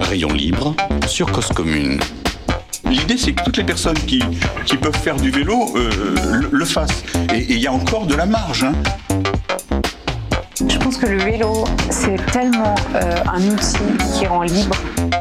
Rayon libre sur Cause Commune. L'idée, c'est que toutes les personnes qui peuvent faire du vélo le fassent. Et il y a encore de la marge. Je pense que le vélo, c'est tellement un outil qui rend libre.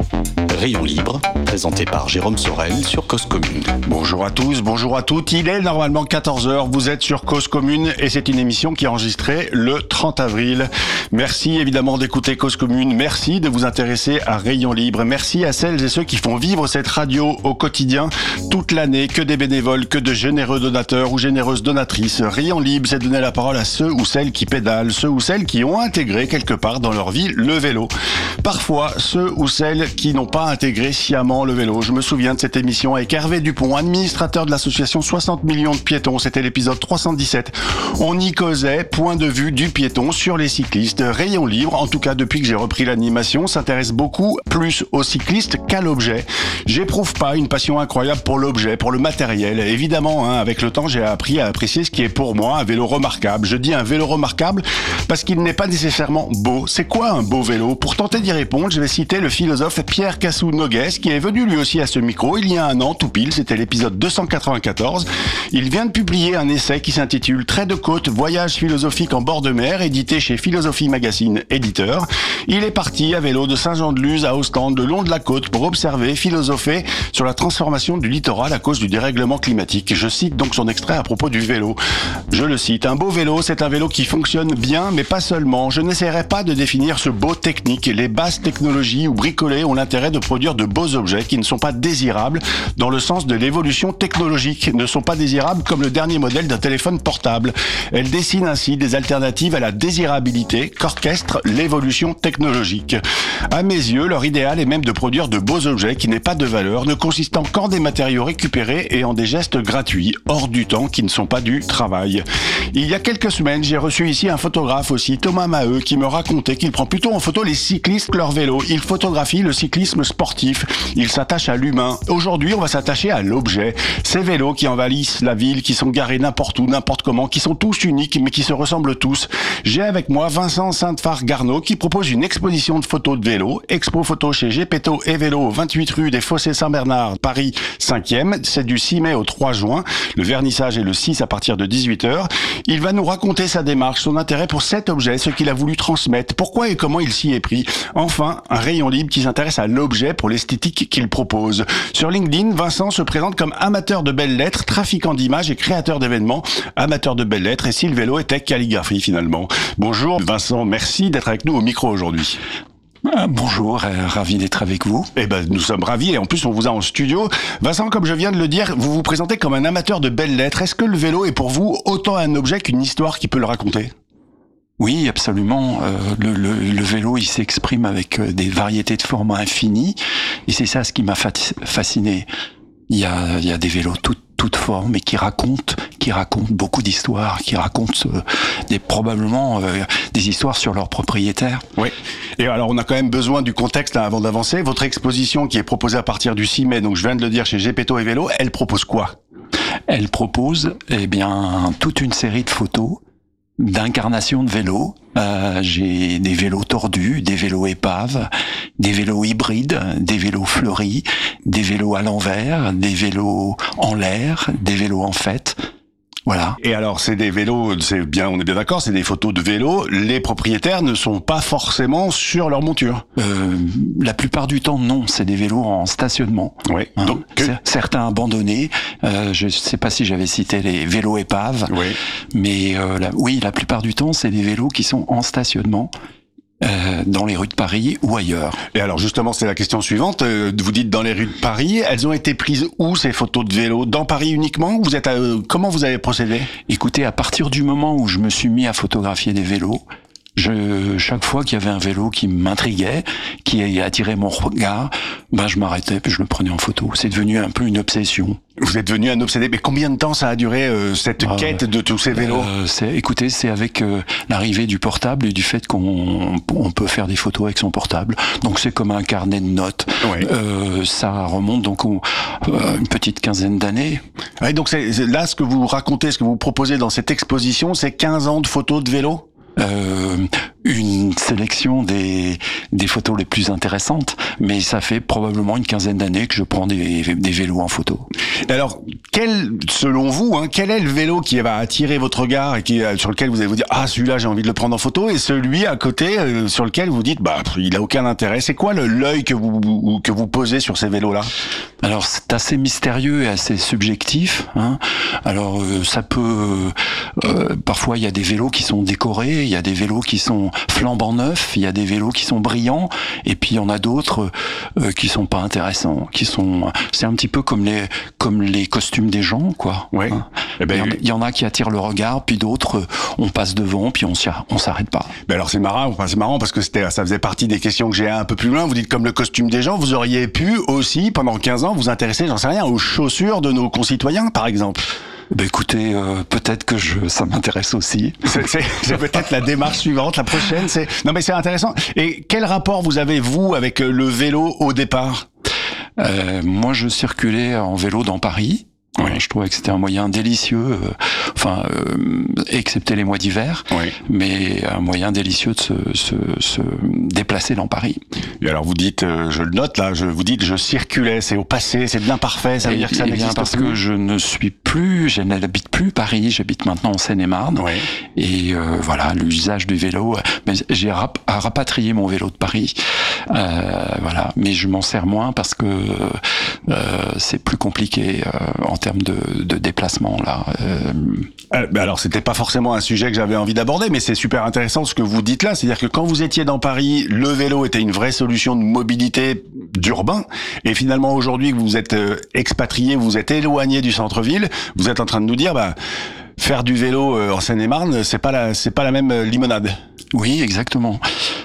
Rayon libre, présenté par Jérôme Sorel sur Cause Commune. Bonjour à tous, bonjour à toutes. Il est normalement 14h, vous êtes sur Cause Commune et c'est une émission qui est enregistrée le 30 avril. Merci évidemment d'écouter Cause Commune, merci de vous intéresser à Rayon libre, merci à celles et ceux qui font vivre cette radio au quotidien toute l'année, que des bénévoles, que de généreux donateurs ou généreuses donatrices. Rayon libre, c'est donner la parole à ceux ou celles qui pédalent, ceux ou celles qui ont intégré quelque part dans leur vie le vélo. Parfois, ceux ou celles qui n'ont pas intégré sciemment le vélo. Je me souviens de cette émission avec Hervé Dupont, administrateur de l'association 60 millions de piétons. C'était l'épisode 317. On y causait, point de vue du piéton sur les cyclistes. Rayon libre, en tout cas depuis que j'ai repris l'animation, s'intéresse beaucoup plus aux cyclistes qu'à l'objet. J'éprouve pas une passion incroyable pour l'objet, pour le matériel. Évidemment, avec le temps, j'ai appris à apprécier ce qui est pour moi un vélo remarquable. Je dis un vélo remarquable parce qu'il n'est pas nécessairement beau. C'est quoi un beau vélo? Pour tenter d'y répondre, je vais citer le philosophe Pierre Cassou-Noguès, qui est venu lui aussi à ce micro il y a un an, tout pile, c'était l'épisode 294. Il vient de publier un essai qui s'intitule Trait de côte, voyage philosophique en bord de mer, édité chez Philosophie Magazine, éditeur. Il est parti à vélo de Saint-Jean-de-Luz à Ostende, le long de la côte, pour observer, philosopher sur la transformation du littoral à cause du dérèglement climatique. Je cite donc son extrait à propos du vélo. Je le cite, un beau vélo, c'est un vélo qui fonctionne bien, mais pas seulement. Je n'essaierai pas de définir ce beau technique. Les basses technologies ou bricolées ont l'intérêt de produire de beaux objets qui ne sont pas désirables dans le sens de l'évolution technologique, ne sont pas désirables comme le dernier modèle d'un téléphone portable. Elles dessinent ainsi des alternatives à la désirabilité qu'orchestre l'évolution technologique. À mes yeux, leur idéal est même de produire de beaux objets qui n'aient pas de valeur, ne consistant qu'en des matériaux récupérés et en des gestes gratuits, hors du temps, qui ne sont pas du travail. Il y a quelques semaines, j'ai reçu ici un photographe aussi, Thomas Maheu, qui me racontait qu'il prend plutôt en photo les cyclistes que leur vélo. Il photographie le cyclisme sportif. Il s'attache à l'humain. Aujourd'hui, on va s'attacher à l'objet. Ces vélos qui envahissent la ville, qui sont garés n'importe où, n'importe comment, qui sont tous uniques, mais qui se ressemblent tous. J'ai avec moi Vincent Sainte-Phare-Garneau, qui propose une exposition de photos de vélos. Expo photo chez Gepetto et Vélo, 28 rue des Fossés Saint-Bernard, Paris 5e. C'est du 6 mai au 3 juin. Le vernissage est le 6 à partir de 18h. Il va nous raconter sa démarche, son intérêt pour cet objet, ce qu'il a voulu transmettre, pourquoi et comment il s'y est pris. Enfin, un rayon libre qui s'intéresse à l'objet pour l'esthétique qu'il propose. Sur LinkedIn, Vincent se présente comme amateur de belles lettres, trafiquant d'images et créateur d'événements. Amateur de belles lettres, et si le vélo était calligraphie finalement. Bonjour Vincent, merci d'être avec nous au micro aujourd'hui. Bonjour, ravi d'être avec vous. Nous sommes ravis et en plus on vous a en studio. Vincent, comme je viens de le dire, vous vous présentez comme un amateur de belles lettres. Est-ce que le vélo est pour vous autant un objet qu'une histoire qui peut le raconter ? Oui, absolument. Le vélo, il s'exprime avec des variétés de formats infinis et c'est ça ce qui m'a fasciné. Il y a des vélos toutes formes et qui racontent beaucoup d'histoires, qui racontent probablement des histoires sur leurs propriétaires. Oui. Et alors on a quand même besoin du contexte avant d'avancer. Votre exposition qui est proposée à partir du 6 mai, donc je viens de le dire chez Gepetto et Vélo, elle propose quoi ? Elle propose toute une série de photos d'incarnations de vélos. J'ai des vélos tordus, des vélos épaves, des vélos hybrides, des vélos fleuris, des vélos à l'envers, des vélos en l'air, des vélos en fête. Voilà. Et alors, c'est des vélos, c'est bien, on est bien d'accord, c'est des photos de vélos. Les propriétaires ne sont pas forcément sur leur monture. La plupart du temps, non. C'est des vélos en stationnement. Oui. Donc, certains abandonnés. Je sais pas si j'avais cité les vélos épaves. Oui. Mais la plupart du temps, c'est des vélos qui sont en stationnement. Dans les rues de Paris ou ailleurs. Et alors justement, c'est la question suivante. Vous dites dans les rues de Paris, elles ont été prises où ces photos de vélo? Dans Paris uniquement? Comment vous avez procédé? Écoutez, à partir du moment où je me suis mis à photographier des vélos, chaque fois qu'il y avait un vélo qui m'intriguait, qui attirait mon regard, je m'arrêtais puis je le prenais en photo. C'est devenu un peu une obsession. Vous êtes devenu un obsédé. Mais combien de temps ça a duré cette quête de tous ces vélos? C'est avec l'arrivée du portable et du fait qu'on peut faire des photos avec son portable. Donc c'est comme un carnet de notes. Oui. Ça remonte donc une petite quinzaine d'années. Oui, donc là ce que vous racontez, ce que vous proposez dans cette exposition, c'est 15 ans de photos de vélo? Une sélection des photos les plus intéressantes, mais ça fait probablement une quinzaine d'années que je prends des vélos en photo. Alors, selon vous, quel est le vélo qui va attirer votre regard et sur lequel vous allez vous dire celui-là j'ai envie de le prendre en photo, et celui à côté sur lequel vous dites il a aucun intérêt? C'est quoi l'œil que vous posez sur ces vélos-là? Alors c'est assez mystérieux et assez subjectif. Alors ça peut parfois il y a des vélos qui sont décorés, il y a des vélos qui sont flambant neufs, il y a des vélos qui sont brillants, et puis il y en a d'autres qui sont pas intéressants, c'est un petit peu comme les costumes des gens, quoi. Ouais. Il y en a qui attirent le regard, puis d'autres on passe devant, puis on s'arrête pas. Alors c'est marrant parce que ça faisait partie des questions que j'ai un peu plus loin. Vous dites comme le costume des gens, vous auriez pu aussi pendant 15 ans vous intéresser, j'en sais rien, aux chaussures de nos concitoyens, par exemple. Écoutez, peut-être que ça m'intéresse aussi. C'est peut-être la démarche suivante, la prochaine. Non mais c'est intéressant. Et quel rapport vous avez, vous, avec le vélo au départ? Moi, je circulais en vélo dans Paris. Oui. Je trouvais que c'était un moyen délicieux, excepté les mois d'hiver, oui, mais un moyen délicieux de se déplacer dans Paris. Et alors vous dites, je le note là, vous dites je circulais, c'est au passé, c'est de l'imparfait, ça veut dire que ça n'existe parce plus. Que je n'habite plus Paris, j'habite maintenant en Seine-et-Marne, oui, et voilà, l'usage du vélo, mais j'ai rapatrié mon vélo de Paris, voilà, mais je m'en sers moins parce que c'est plus compliqué en termes de déplacement là. Alors c'était pas forcément un sujet que j'avais envie d'aborder, mais c'est super intéressant ce que vous dites là, c'est-à-dire que quand vous étiez dans Paris, le vélo était une vraie solution de mobilité d'urbain, et finalement aujourd'hui que vous êtes expatrié, vous êtes éloigné du centre-ville, vous êtes en train de nous dire faire du vélo en Seine-et-Marne, c'est pas la même limonade. Oui, exactement.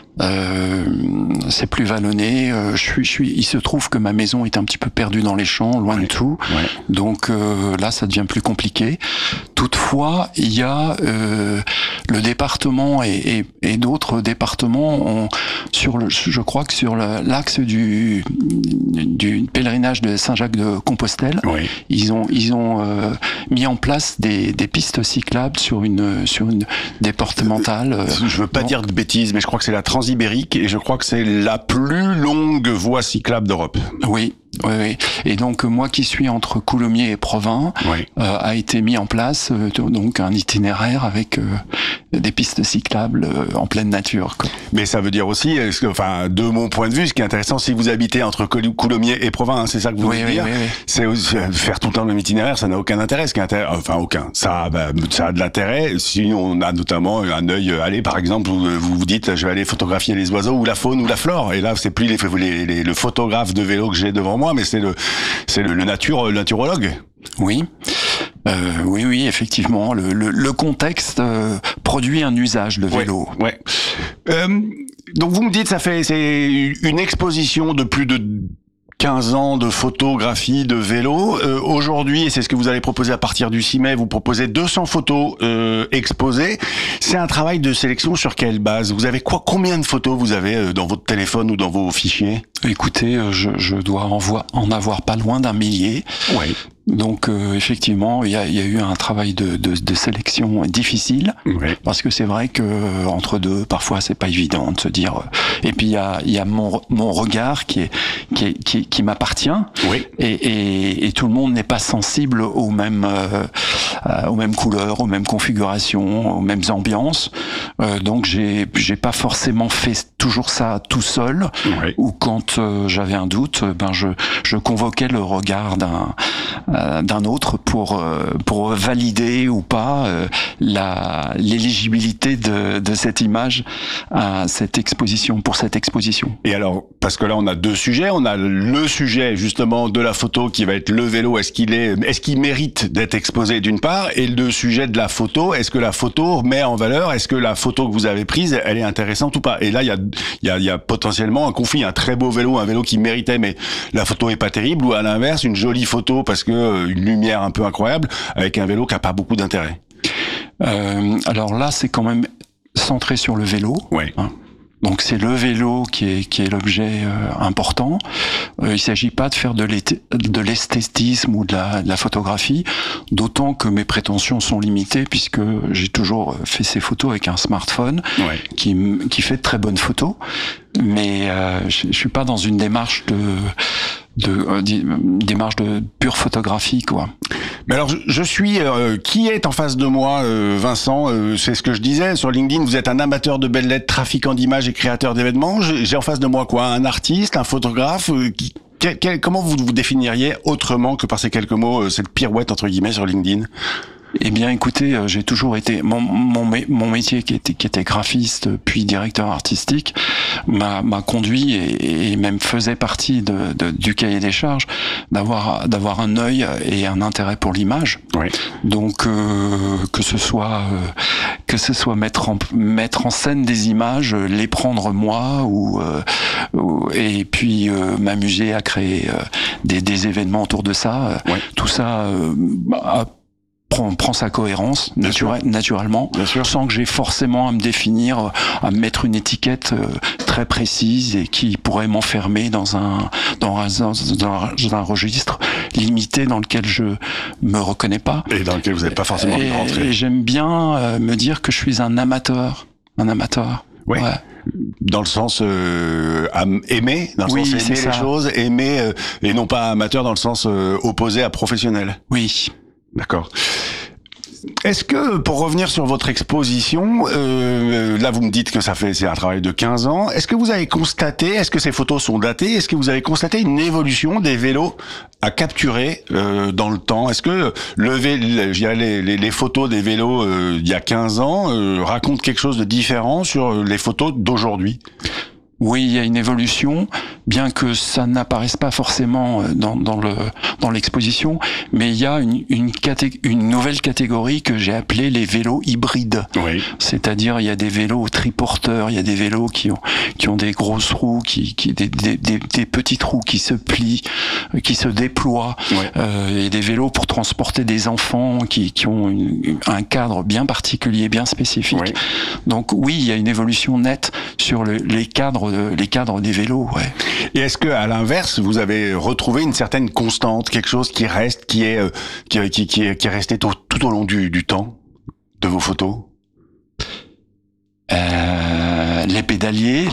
C'est plus vallonné. Il se trouve que ma maison est un petit peu perdue dans les champs, loin de tout. Ouais. Donc là, ça devient plus compliqué. Toutefois, il y a le département et d'autres départements je crois que sur l'axe du pèlerinage de Saint-Jacques-de-Compostelle, oui, ils ont mis en place des pistes cyclables sur une départementale. Je veux pas dire de bêtises, mais je crois que c'est la Transibérique et je crois que c'est la plus longue voie cyclable d'Europe. Oui. Oui. Et donc moi qui suis entre Coulommiers et Provins, oui, a été mis en place donc un itinéraire avec des pistes cyclables en pleine nature, quoi. Mais ça veut dire aussi, de mon point de vue, ce qui est intéressant, si vous habitez entre Coulommiers et Provins, c'est ça que vous voulez dire, c'est aussi, faire tout le temps le même itinéraire, ça n'a aucun intérêt. Aucun. Ça a de l'intérêt si on a notamment un œil. Par exemple, vous dites, je vais aller photographier les oiseaux ou la faune ou la flore, et là c'est plus le photographe de vélo que j'ai devant moi, mais c'est le naturologue. Oui. Oui, effectivement. Le contexte produit un usage de vélo. Ouais. Donc vous me dites, c'est une exposition de plus de 15 ans de photographie de vélo. Aujourd'hui, et c'est ce que vous allez proposer à partir du 6 mai, vous proposez 200 photos exposées. C'est un travail de sélection sur quelle base? Vous avez combien de photos vous avez dans votre téléphone ou dans vos fichiers? Écoutez, je dois en avoir pas loin d'1 millier. Oui. Donc effectivement, il y a eu un travail de sélection difficile, oui, parce que c'est vrai que entre deux, parfois c'est pas évident de se dire. Et puis il y a mon regard qui m'appartient, oui, et tout le monde n'est pas sensible aux mêmes couleurs, aux mêmes configurations, aux mêmes ambiances. Donc j'ai pas forcément fait toujours ça tout seul. Oui. Ou quand j'avais un doute, je convoquais le regard d'un autre pour valider ou pas l'éligibilité de cette image à cette exposition, pour cette exposition. Et alors, parce que là on a deux sujets, on a le sujet justement de la photo qui va être le vélo, est-ce qu'il mérite d'être exposé d'une part, et le sujet de la photo, est-ce que la photo met en valeur, est-ce que la photo que vous avez prise, elle est intéressante ou pas? Et là il y a potentiellement un conflit, un très beau vélo, un vélo qui méritait mais la photo est pas terrible, ou à l'inverse une jolie photo parce que une lumière un peu incroyable avec un vélo qui a pas beaucoup d'intérêt. Alors là, c'est quand même centré sur le vélo. Ouais. Donc c'est le vélo qui est l'objet important. Il ne s'agit pas de faire de l'esthétisme ou de la photographie, d'autant que mes prétentions sont limitées puisque j'ai toujours fait ces photos avec un smartphone qui fait de très bonnes photos, mais je suis pas dans une démarche de pure photographie, quoi. Mais alors, je suis qui est en face de moi, Vincent, c'est ce que je disais sur LinkedIn. Vous êtes un amateur de belles lettres, trafiquant d'images et créateur d'événements. J'ai en face de moi quoi, un artiste, un photographe. Comment vous vous définiriez autrement que par ces quelques mots, cette pirouette entre guillemets sur LinkedIn? Eh bien, écoutez, j'ai toujours été mon métier qui était graphiste puis directeur artistique m'a conduit et même faisait partie du cahier des charges d'avoir un œil et un intérêt pour l'image. Oui. Donc que ce soit mettre en scène des images, les prendre moi et puis m'amuser à créer des événements autour de ça. Tout ça prend sa cohérence naturellement, sans que j'ai forcément à me définir, à me mettre une étiquette très précise et qui pourrait m'enfermer dans un registre limité dans lequel je me reconnais pas et dans lequel vous n'avez pas forcément envie de rentrer. Et j'aime bien me dire que je suis un amateur. Oui. Ouais. Dans le sens aimer, dans le sens aimer les choses, aimer et non pas amateur dans le sens opposé à professionnel. Oui. D'accord. Est-ce que, pour revenir sur votre exposition, là vous me dites que c'est un travail de 15 ans, est-ce que vous avez constaté, est-ce que ces photos sont datées, est-ce que vous avez constaté une évolution des vélos à capturer dans le temps? Est-ce que les photos des vélos il y a 15 ans racontent quelque chose de différent sur les photos d'aujourd'hui? Oui, il y a une évolution, bien que ça n'apparaisse pas forcément dans l'exposition, mais il y a une nouvelle catégorie que j'ai appelée les vélos hybrides. Oui. C'est-à-dire, il y a des vélos triporteurs, il y a des vélos qui ont des grosses roues, des petites roues qui se plient, qui se déploient, et des vélos pour transporter des enfants qui ont un cadre bien particulier, bien spécifique. Oui. Donc oui, il y a une évolution nette sur les cadres des vélos, Et est-ce que, à l'inverse, vous avez retrouvé une certaine constante, quelque chose qui reste, qui est resté tout au long du temps de vos photos? Les pédaliers,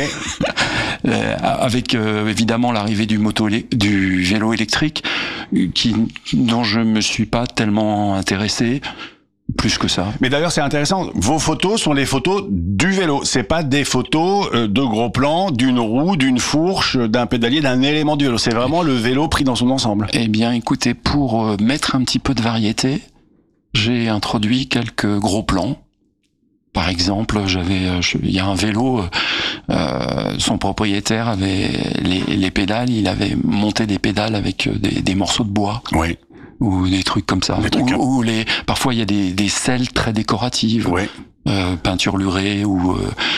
avec évidemment l'arrivée du vélo électrique, dont je me suis pas tellement intéressé. Plus que ça. Mais d'ailleurs, c'est intéressant. Vos photos sont les photos du vélo. C'est pas des photos de gros plans, d'une roue, d'une fourche, d'un pédalier, d'un élément du vélo. C'est vraiment le vélo pris dans son ensemble. Eh bien, écoutez, pour mettre un petit peu de variété, j'ai introduit quelques gros plans. Par exemple, il y a un vélo, son propriétaire avait les pédales, il avait monté des pédales avec des morceaux de bois. Oui. Ou des trucs comme ça. Ou parfois il y a des selles très décoratives, peinture lurée ou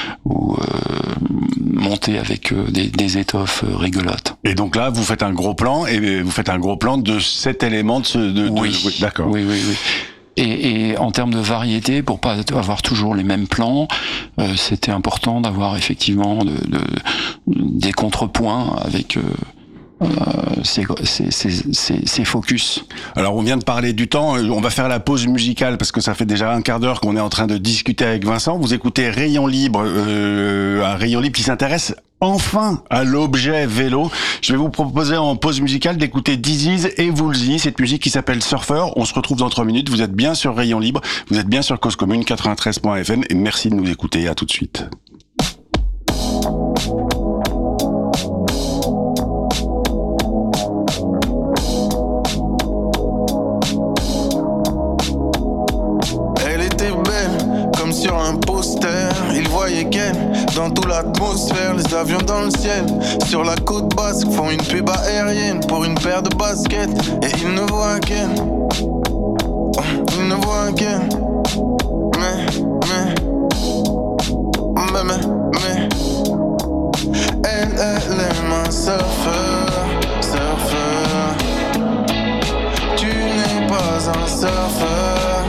montées avec des étoffes rigolotes. Et donc là, vous faites un gros plan de cet élément oui, d'accord. Oui. Et en termes de variété, pour pas avoir toujours les mêmes plans, c'était important d'avoir effectivement des contrepoints avec c'est focus. Alors on vient de parler du temps, on va faire la pause musicale parce que ça fait déjà un quart d'heure qu'on est en train de discuter avec Vincent. Vous écoutez Rayon Libre, un Rayon Libre qui s'intéresse enfin à l'objet vélo. Je vais vous proposer en pause musicale d'écouter Disease et Woolsey, cette musique qui s'appelle Surfer. On se retrouve dans 3 minutes, vous êtes bien sur Rayon Libre, vous êtes bien sur Cause Commune 93.fm et merci de nous écouter, à tout de suite. Sur un poster, il voyait Ken dans toute l'atmosphère, les avions dans le ciel. Sur la côte basque, font une pub aérienne pour une paire de baskets. Et il ne voit Ken, il ne voit Ken. Mais elle est un surfeur. Tu n'es pas un surfeur.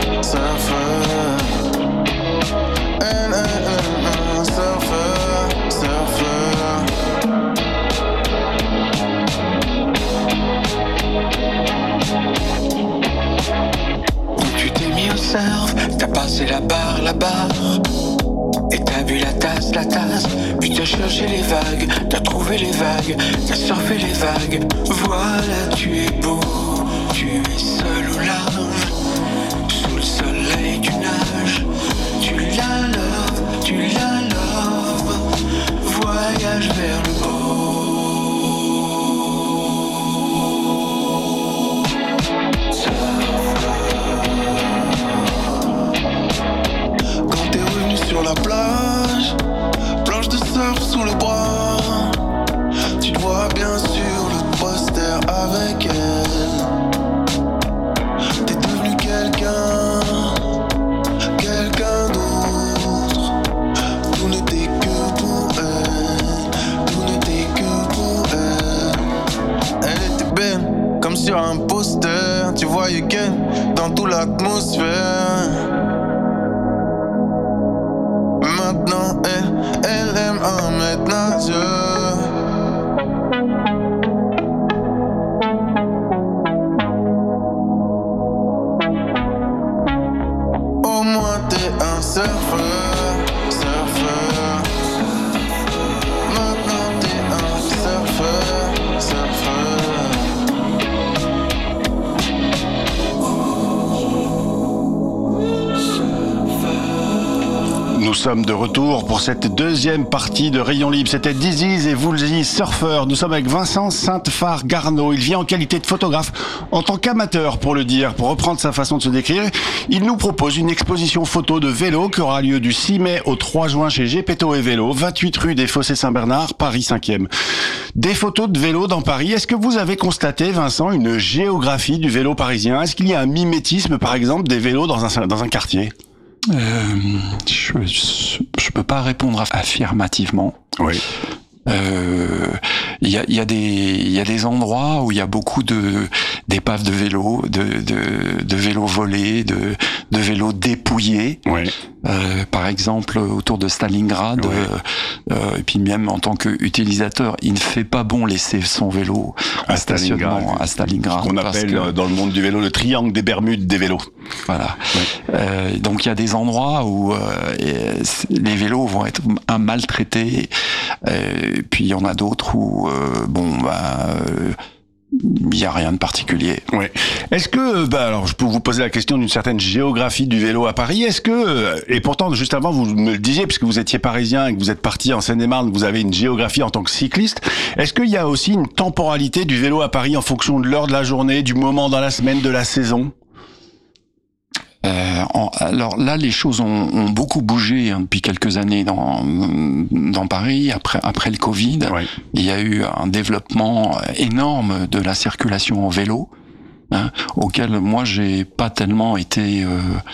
Elle est un surfeur. la barre. Et t'as bu la tasse, puis t'as cherché les vagues, t'as trouvé les vagues, t'as surfé les vagues. Voilà, tu es beau, tu es seul au large, sous le soleil tu nages, tu la loves, voyage vers le haut. Sur la plage, planche de surf sous le bras. Tu te vois bien sur le poster avec elle. T'es devenu quelqu'un d'autre. Tout n'était que pour elle, Elle était belle, comme sur un poster. Tu voyais qu'elle dans toute l'atmosphère. Maintenant elle aime un maître nageur. Au moins t'es un surfeur. Maintenant t'es un surfeur. Nous sommes de retour pour cette deuxième partie de Rayon Libre. C'était Disease et Woolsey Surfer. Nous sommes avec Vincent Sainte-Phare-Garneau. Il vient en qualité de photographe, en tant qu'amateur pour le dire, pour reprendre sa façon de se décrire. Il nous propose une exposition photo de vélo qui aura lieu du 6 mai au 3 juin chez Gepetto et Vélo, 28 rue des Fossés Saint-Bernard, Paris 5e. Des photos de vélo dans Paris. Est-ce que vous avez constaté, Vincent, une géographie du vélo parisien? Est-ce qu'il y a un mimétisme, par exemple, des vélos dans un quartier? Je peux pas répondre affirmativement. Oui. Il y a des endroits où il y a beaucoup d'épaves de vélos, de vélos volés, de vélos dépouillés. Oui. Par exemple, autour de Stalingrad, oui. Et puis même en tant qu'utilisateur, il ne fait pas bon laisser son vélo à stationnement à Stalingrad. Ce qu'on appelle dans le monde du vélo le triangle des Bermudes des vélos. Voilà. Oui. Donc il y a des endroits où les vélos vont être maltraités, et puis il y en a d'autres où il n'y a rien de particulier. Oui. Est-ce que, alors je peux vous poser la question d'une certaine géographie du vélo à Paris. Est-ce que, et pourtant juste avant vous me le disiez, puisque vous étiez parisien et que vous êtes parti en Seine-et-Marne, vous avez une géographie en tant que cycliste. Est-ce qu'il y a aussi une temporalité du vélo à Paris en fonction de l'heure de la journée, du moment dans la semaine, de la saison? Alors là, les choses ont beaucoup bougé depuis quelques années dans Paris. Après le Covid, oui. Il y a eu un développement énorme de la circulation en vélo, auquel moi j'ai pas tellement été.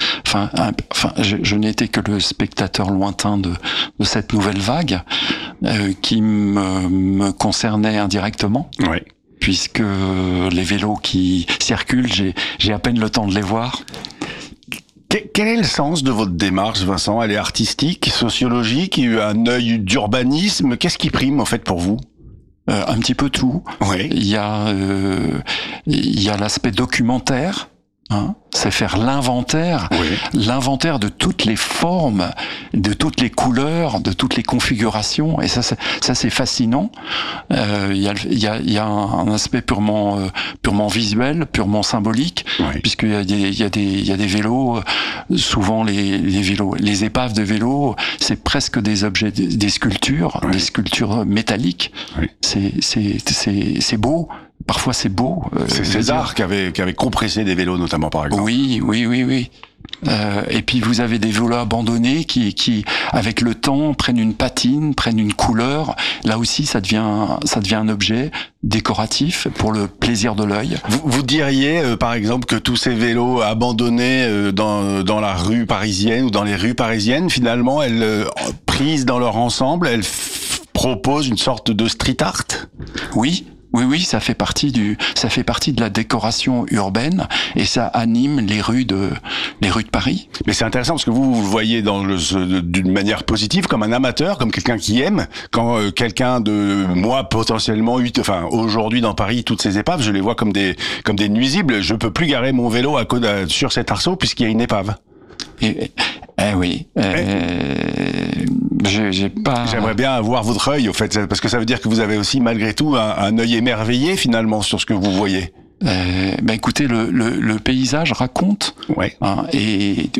Je n'étais que le spectateur lointain de cette nouvelle vague qui me concernait indirectement. Oui. Puisque les vélos qui circulent, j'ai à peine le temps de les voir. Quel est le sens de votre démarche, Vincent? Elle est artistique, sociologique, il y a eu un œil d'urbanisme. Qu'est-ce qui prime, en fait, pour vous? Un petit peu tout. Oui. Il y a l'aspect documentaire. C'est faire l'inventaire, oui. L'inventaire de toutes les formes, de toutes les couleurs, de toutes les configurations, et ça c'est fascinant. Il y a un aspect purement visuel, purement symbolique, oui. Puisqu'il y a des vélos, souvent les épaves de vélos, c'est presque des objets, des sculptures, oui. Des sculptures métalliques. Oui. C'est beau. Parfois c'est beau. C'est César qui avait compressé des vélos notamment par exemple. Oui. Et puis vous avez des vélos abandonnés qui avec le temps prennent une patine, prennent une couleur. Là aussi ça devient un objet décoratif pour le plaisir de l'œil. Vous diriez par exemple que tous ces vélos abandonnés dans la rue parisienne ou dans les rues parisiennes, finalement elles prises dans leur ensemble, elles proposent une sorte de street art? Oui, ça fait partie de la décoration urbaine et ça anime les rues de Paris. Mais c'est intéressant parce que vous le voyez d'une manière positive, comme un amateur, comme quelqu'un qui aime. Quand quelqu'un de moi potentiellement, aujourd'hui dans Paris, toutes ces épaves, je les vois comme des nuisibles. Je peux plus garer mon vélo sur cet arceau puisqu'il y a une épave. Eh oui. J'ai pas. J'aimerais bien avoir votre œil, au fait, parce que ça veut dire que vous avez aussi, malgré tout, un œil émerveillé finalement sur ce que vous voyez. Écoutez, le paysage raconte. Ouais. Hein, et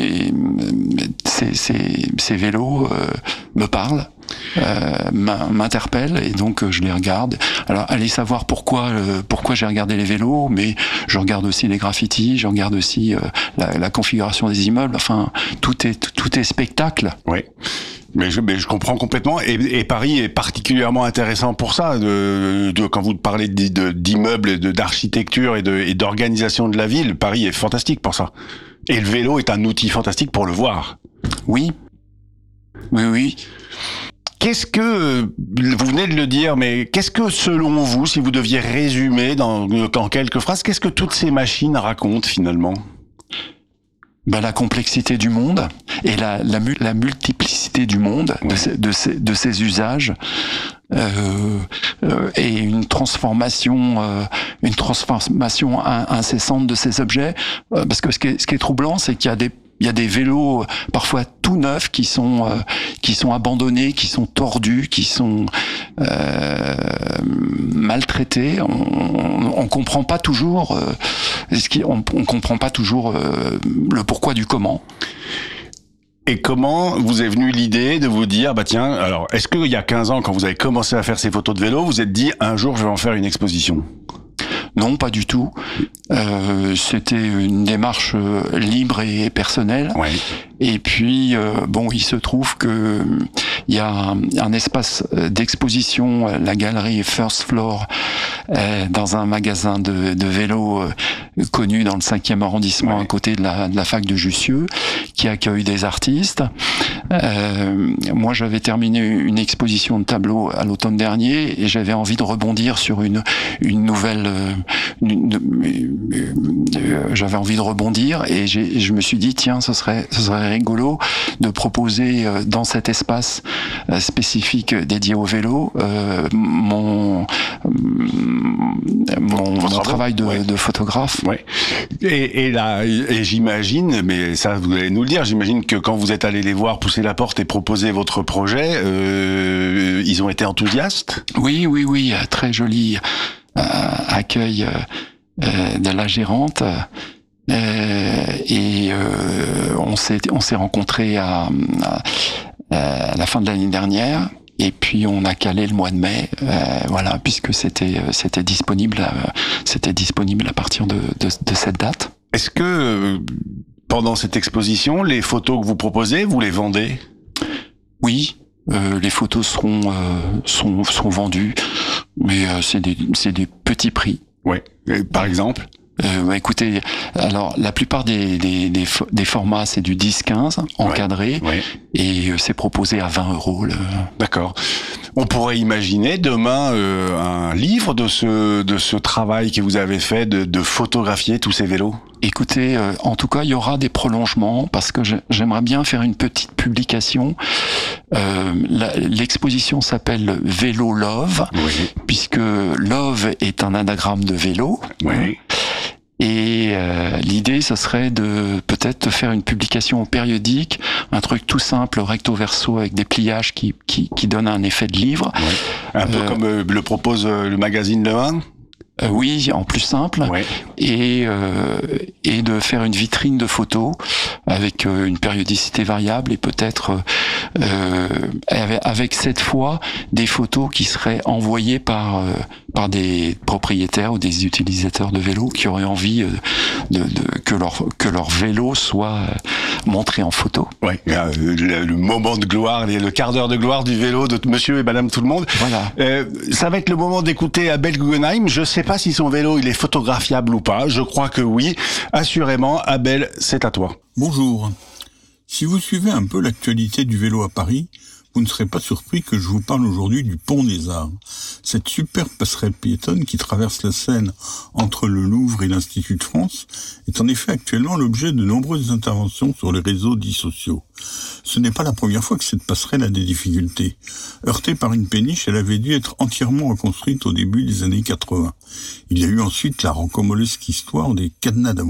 ces vélos me parlent. M'interpelle, et donc je les regarde. Alors allez savoir pourquoi j'ai regardé les vélos, mais je regarde aussi les graffitis, je regarde aussi la configuration des immeubles. Enfin, tout est spectacle. Oui. Mais je comprends complètement, et Paris est particulièrement intéressant pour ça. Quand vous parlez d'immeubles, d'architecture et d'organisation de la ville, Paris est fantastique pour ça. Et le vélo est un outil fantastique pour le voir. Oui. Qu'est-ce que, vous venez de le dire, mais qu'est-ce que selon vous, si vous deviez résumer en quelques phrases, qu'est-ce que toutes ces machines racontent finalement ? La complexité du monde et la multiplicité du monde, ouais. de ses usages, et une transformation incessante de ces objets, parce que ce qui est troublant, c'est qu'il y a des vélos parfois tout neufs qui sont abandonnés, qui sont tordus, qui sont maltraités. On comprend pas toujours on comprend pas toujours le pourquoi du comment. Et comment vous est venue l'idée de vous dire, tiens, alors, est-ce qu'il y a 15 ans, quand vous avez commencé à faire ces photos de vélo, vous êtes dit, un jour, je vais en faire une exposition ? Non, pas du tout. C'était une démarche libre et personnelle. Ouais. Et puis, il se trouve que il y a un espace d'exposition, la galerie First Floor, dans un magasin de vélos connu dans le 5e arrondissement, ouais. À côté de la fac de Jussieu, qui accueille des artistes. Moi, j'avais terminé une exposition de tableaux à l'automne dernier, et j'avais envie de rebondir sur une nouvelle. J'avais envie de rebondir, et je me suis dit, tiens, ce serait rigolo de proposer dans cet espace spécifique dédié au vélo mon travail de photographe. Ouais. Et j'imagine, mais ça vous allez nous le dire, j'imagine que quand vous êtes allé les voir pousser la porte et proposer votre projet, ils ont été enthousiastes ? Oui, très joli accueil de la gérante. On s'est rencontrés à la fin de l'année dernière, et puis on a calé le mois de mai, puisque c'était disponible à partir de cette date. Est-ce que pendant cette exposition, les photos que vous proposez, vous les vendez ? Oui, les photos sont vendues, mais c'est des petits prix. Ouais. Par exemple ? Écoutez, alors la plupart des formats, c'est du 10-15 encadré, ouais. Et c'est proposé à 20 €. D'accord. On pourrait imaginer demain un livre de ce travail que vous avez fait de photographier tous ces vélos. Écoutez, en tout cas, il y aura des prolongements, parce que j'aimerais bien faire une petite publication. L'exposition s'appelle Vélo Love, oui. Puisque Love est un anagramme de vélo. Oui. Et l'idée, ce serait de peut-être faire une publication périodique, un truc tout simple, recto verso, avec des pliages qui donnent un effet de livre. Ouais. Un peu comme le propose le magazine Le 1. Oui, en plus simple, ouais. Et de faire une vitrine de photos avec une périodicité variable, et peut-être avec cette fois des photos qui seraient envoyées par des propriétaires ou des utilisateurs de vélos qui auraient envie que leur vélo soit montré en photo. Ouais, le moment de gloire, le quart d'heure de gloire du vélo de monsieur et madame tout le monde. Voilà. Ça va être le moment d'écouter Abel Guggenheim. Je sais pas si son vélo il est photographiable ou pas. Je crois que oui. Assurément, Abel, c'est à toi. Bonjour. Si vous suivez un peu l'actualité du vélo à Paris, vous ne serez pas surpris que je vous parle aujourd'hui du Pont des Arts. Cette superbe passerelle piétonne qui traverse la Seine entre le Louvre et l'Institut de France est en effet actuellement l'objet de nombreuses interventions sur les réseaux dits sociaux. Ce n'est pas la première fois que cette passerelle a des difficultés. Heurtée par une péniche, elle avait dû être entièrement reconstruite au début des années 80. Il y a eu ensuite la rocambolesque histoire des cadenas d'amour.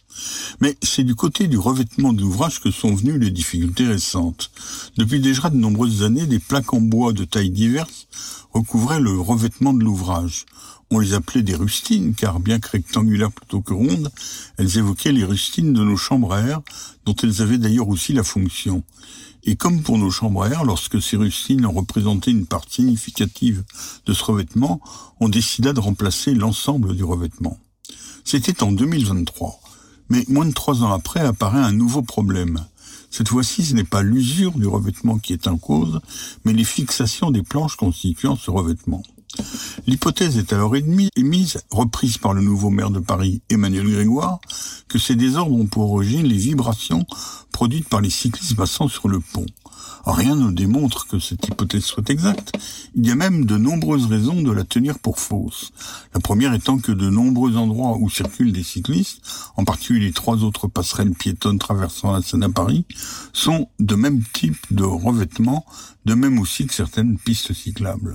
Mais c'est du côté du revêtement de l'ouvrage que sont venues les difficultés récentes. Depuis déjà de nombreuses années, des plaques en bois de tailles diverses recouvraient le revêtement de l'ouvrage. On les appelait des rustines, car bien que rectangulaires plutôt que rondes, elles évoquaient les rustines de nos chambres à air, dont elles avaient d'ailleurs aussi la fonction. Et comme pour nos chambres à air, lorsque ces rustines ont représenté une part significative de ce revêtement, on décida de remplacer l'ensemble du revêtement. C'était en 2023. Mais moins de 3 ans après apparaît un nouveau problème. Cette fois-ci, ce n'est pas l'usure du revêtement qui est en cause, mais les fixations des planches constituant ce revêtement. L'hypothèse est alors émise, reprise par le nouveau maire de Paris, Emmanuel Grégoire, que ces désordres ont pour origine les vibrations produites par les cyclistes passant sur le pont. Rien ne démontre que cette hypothèse soit exacte. Il y a même de nombreuses raisons de la tenir pour fausse. La première étant que de nombreux endroits où circulent des cyclistes, en particulier les 3 autres passerelles piétonnes traversant la Seine à Paris, sont de même type de revêtement, de même aussi que certaines pistes cyclables.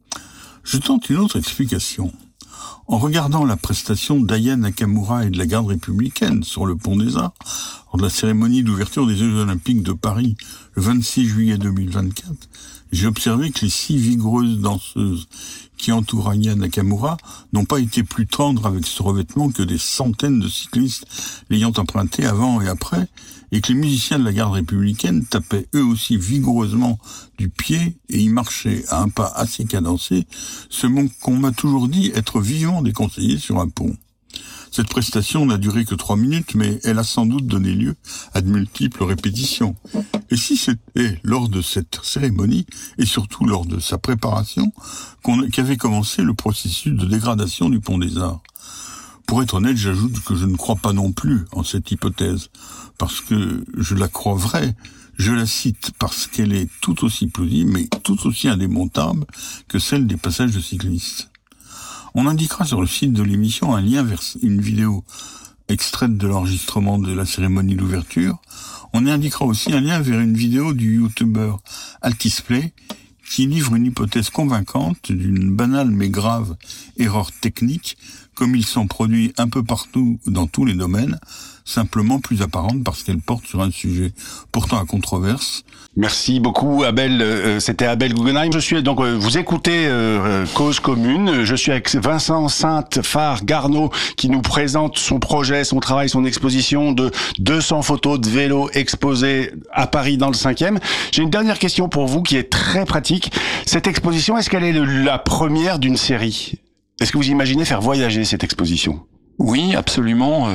Je tente une autre explication. En regardant la prestation d'Aya Nakamura et de la garde républicaine sur le Pont des Arts, lors de la cérémonie d'ouverture des Jeux Olympiques de Paris le 26 juillet 2024, j'ai observé que les 6 vigoureuses danseuses qui entourent Aya Nakamura n'ont pas été plus tendres avec ce revêtement que des centaines de cyclistes l'ayant emprunté avant et après, et que les musiciens de la garde républicaine tapaient eux aussi vigoureusement du pied et y marchaient à un pas assez cadencé, ce qu'on m'a toujours dit être vivement déconseillé sur un pont. Cette prestation n'a duré que 3 minutes, mais elle a sans doute donné lieu à de multiples répétitions. Et si c'était lors de cette cérémonie, et surtout lors de sa préparation, qu'avait commencé le processus de dégradation du Pont des Arts? Pour être honnête, j'ajoute que je ne crois pas non plus en cette hypothèse, parce que je la crois vraie. Je la cite parce qu'elle est tout aussi plausible, mais tout aussi indémontable que celle des passages de cyclistes. On indiquera sur le site de l'émission un lien vers une vidéo extraite de l'enregistrement de la cérémonie d'ouverture. On y indiquera aussi un lien vers une vidéo du youtubeur Altisplay qui livre une hypothèse convaincante d'une banale mais grave erreur technique, comme il s'en produit un peu partout dans tous les domaines, simplement plus apparente parce qu'elle porte sur un sujet pourtant à controverse. Merci beaucoup Abel, c'était Abel Guggenheim. Je suis donc vous écoutez Cause Commune. Je suis avec Vincent Sainte-Phare-Garneau qui nous présente son projet, son travail, son exposition de 200 photos de vélos exposées à Paris dans le 5e. J'ai une dernière question pour vous qui est très pratique. Cette exposition, est-ce qu'elle est la première d'une série? Est-ce que vous imaginez faire voyager cette exposition? Oui, absolument.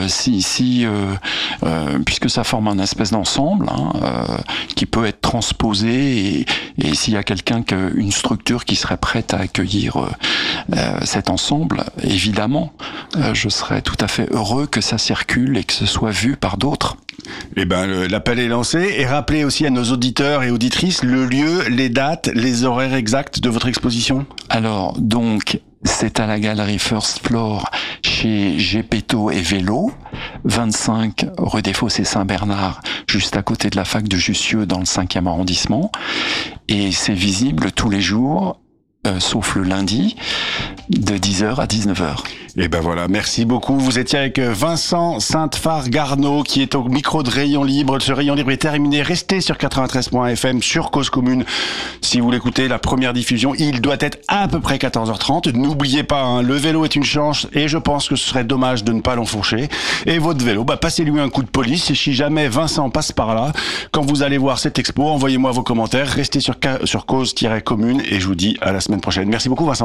Puisque ça forme un espèce d'ensemble qui peut être transposé, et s'il y a une structure qui serait prête à accueillir cet ensemble, évidemment, je serais tout à fait heureux que ça circule et que ce soit vu par d'autres. Eh ben, l'appel est lancé, et rappelez aussi à nos auditeurs et auditrices le lieu, les dates, les horaires exacts de votre exposition. Alors, donc, c'est à la galerie First Floor chez Gepetto et Vélo, 25 rue des Fossés Saint-Bernard, juste à côté de la fac de Jussieu dans le 5e arrondissement. Et c'est visible tous les jours, sauf le lundi, de 10h à 19h. Et ben voilà, merci beaucoup. Vous étiez avec Vincent Sainte-Phare-Garneau qui est au micro de Rayon Libre. Ce Rayon Libre est terminé. Restez sur 93.fm sur Cause Commune. Si vous l'écoutez, la première diffusion, il doit être à peu près 14h30. N'oubliez pas, le vélo est une chance et je pense que ce serait dommage de ne pas l'enfourcher. Et votre vélo, passez-lui un coup de police. Et si jamais Vincent passe par là, quand vous allez voir cette expo, envoyez-moi vos commentaires. Restez sur Cause-Commune et je vous dis à la semaine prochaine. Merci beaucoup Vincent.